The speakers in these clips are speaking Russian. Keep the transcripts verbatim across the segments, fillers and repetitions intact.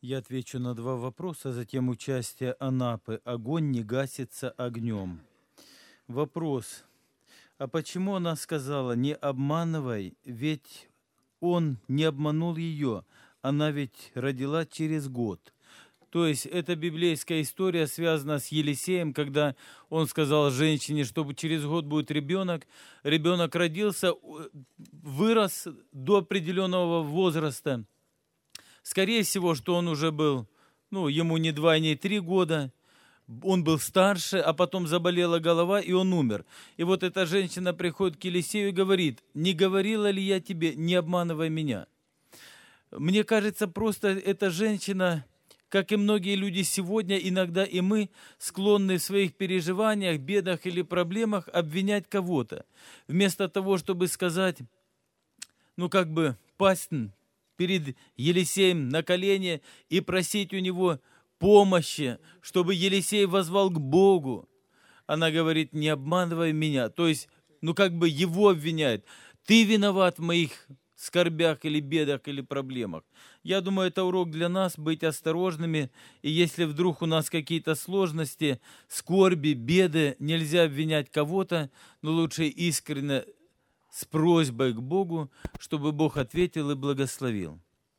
Я отвечу на два вопроса, затем участие Анапы. Огонь не гасится огнем. Вопрос. А почему она сказала, не обманывай, ведь он не обманул ее, она ведь родила через год. То есть эта библейская история связана с Елисеем, когда он сказал женщине, что через год будет ребенок. Ребенок родился, вырос до определенного возраста. Скорее всего, что он уже был, ну, ему не два, не три года. Он был старше, а потом заболела голова, и он умер. И вот эта женщина приходит к Елисею и говорит, не говорила ли я тебе, не обманывай меня. Мне кажется, просто эта женщина, как и многие люди сегодня, иногда и мы склонны в своих переживаниях, бедах или проблемах обвинять кого-то. Вместо того, чтобы сказать, ну как бы пасть перед Елисеем на колени и просить у него помощи, чтобы Елисей воззвал к Богу. Она говорит, не обманывай меня. То есть, ну как бы его обвиняет. Ты виноват в моих скорбях или бедах или проблемах. Я думаю, это урок для нас, быть осторожными. И если вдруг у нас какие-то сложности, скорби, беды, нельзя обвинять кого-то, но лучше искренне с просьбой к Богу, чтобы Бог ответил и благословил.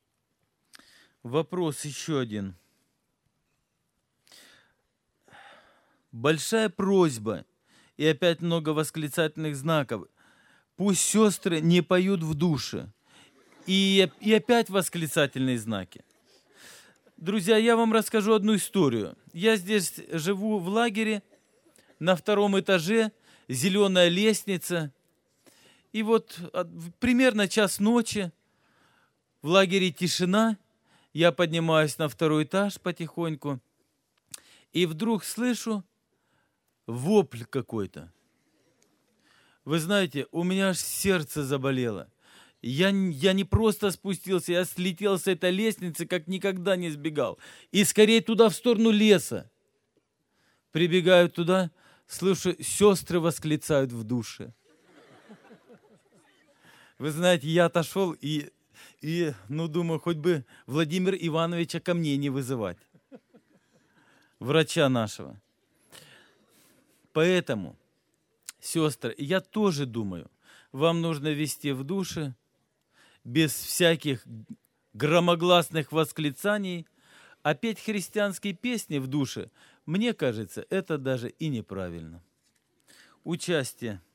Вопрос еще один. Большая просьба, и опять много восклицательных знаков. Пусть сестры не поют в душе. И, и опять восклицательные знаки. Друзья, я вам расскажу одну историю. Я здесь живу в лагере, на втором этаже, зеленая лестница. И вот примерно час ночи, в лагере тишина, я поднимаюсь на второй этаж потихоньку, и вдруг слышу вопль какой-то. Вы знаете, у меня аж сердце заболело. Я, я не просто спустился, я слетел с этой лестницы, как никогда не сбегал. И скорее туда, в сторону леса. Прибегаю туда, слышу, сестры восклицают в душе. Вы знаете, я отошел и, и, ну, думаю, хоть бы Владимира Ивановича ко мне не вызывать. Врача нашего. Поэтому, сестры, я тоже думаю, вам нужно вести в душе, без всяких громогласных восклицаний, а петь христианские песни в душе, мне кажется, это даже и неправильно. Участие.